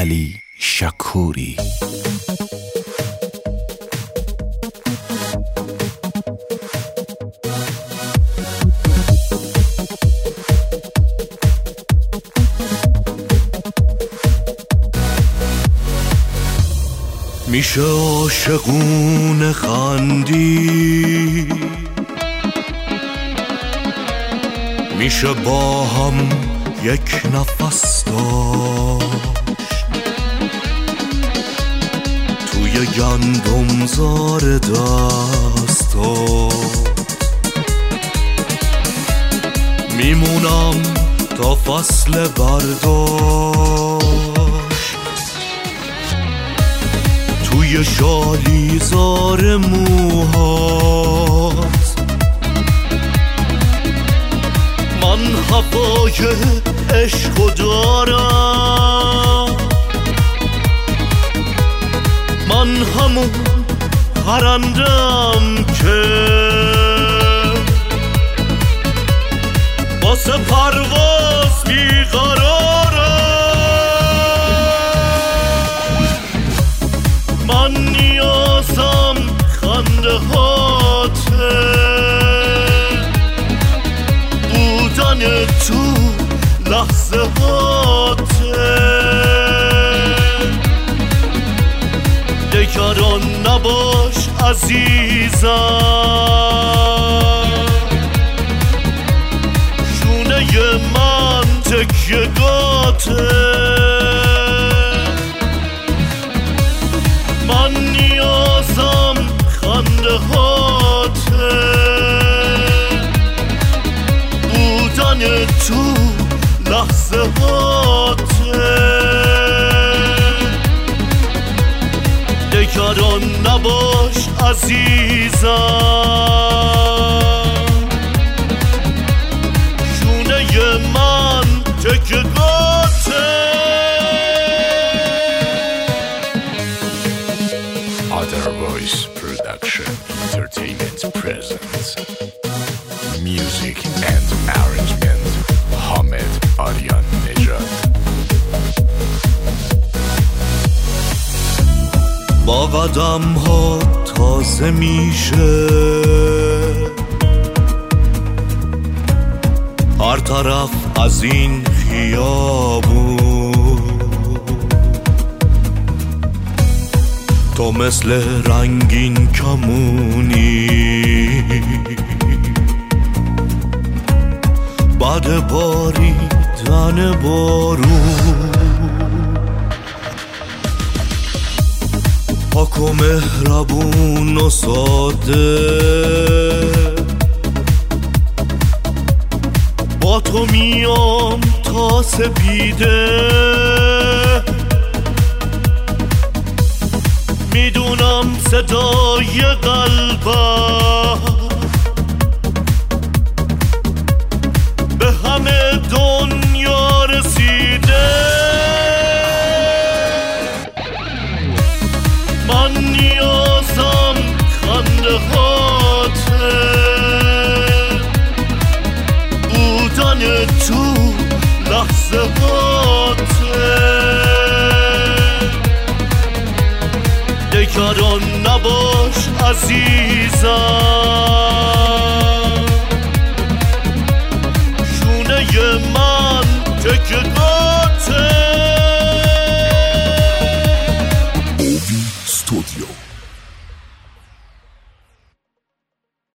علی شکوری. میشه عاشقونه خندی، میشه با هم یک نفس داشت، توی گندم زار دستات میمونم تا فصل برداشت، توی شالی زار موهات من هوای عشقو دارم، من همون پرندم که واسه پرواز بیقرارم، من نیازم خنده هاته، بودن تو لحظه هاته، نگران نباش عزیزم، شونه من تکیه گاته، من نیازم خنده هاته، بودن تو لحظه هاته، نگران نباش عزیزم، شونه من تکیه گاته. Other Voice Production Entertainment presents music and arrangement Hamed Aryan Nejad. با قدم ها تازه میشه، هر طرف از این خیابون، تو مثل رنگین کمونی، بعد باریدن بارون پاک و مهربون و ساده، با تو میام تا سپیده، میدونم صدای قلبم به همه دنیا رسیده، من نیازم خنده هاته، بودن تو لحظه هاته، نگران نباش عزیزم،